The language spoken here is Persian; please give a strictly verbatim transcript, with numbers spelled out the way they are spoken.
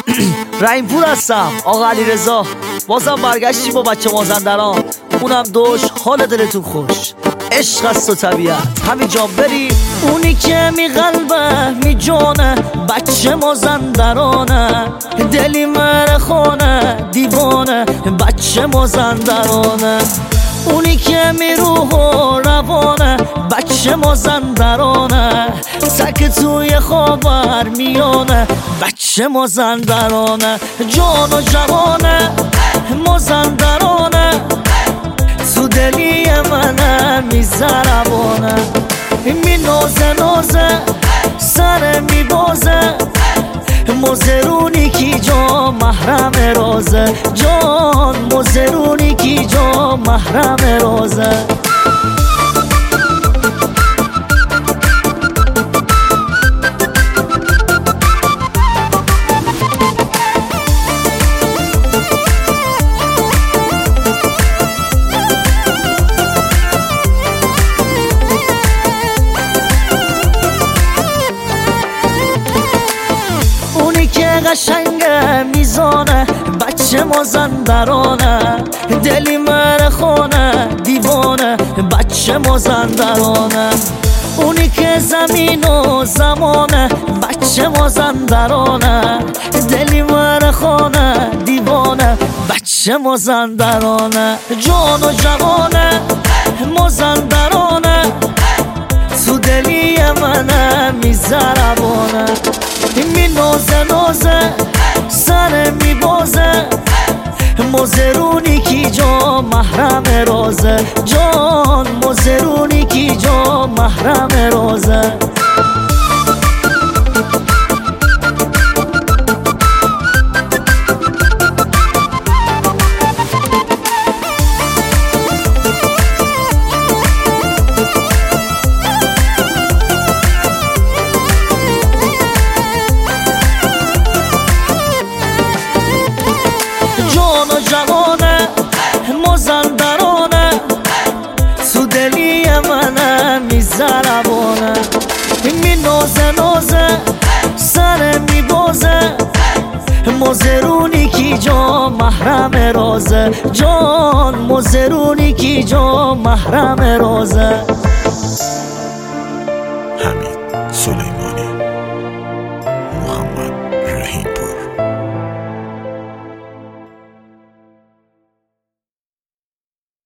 رحیم پور هستم، آقا علیرضا. بازم برگشتیم با بچه مازندران، اونم دوش حال دلتون خوش. عشق است و طبیعت همین جا بریم. اونی که می قلبه می جانه بچه مازندرانه، دلی مرخانه دیوانه بچه مازندرانه. اونی که می روح و روانه بچه مازندرانه، تک توی خاور میانه بچه مازندرانه. جان و جوانه مازندرانه، تو دلی منه میزربانه. می نازه نازه سر می بازه، مزرونی کی جا محرم رازه. جان مزرونی کی جا محرم رازه. قشنگه میزانه بچه مازندرانه، دلی مرخانه دیوانه بچه مازندرانه. اونی که زمین و زمانه بچه مازندرانه، دلی مرخانه دیوانه بچه مازندرانه. جان و جوانه مازندرانه، تو دلی منه میزربانه. می نازه نازه سر می بازه، مزرونی کی جا محرم رازه. جان مزرونی کی جا محرم رازه. جان و جوانه مازندرانه، تو دلی منه میزربانه. می نازه نازه سر می بازه، مزرونی کی جا محرم رازه. جان مزرونی کی جا محرم رازه. حمید سلیمانی.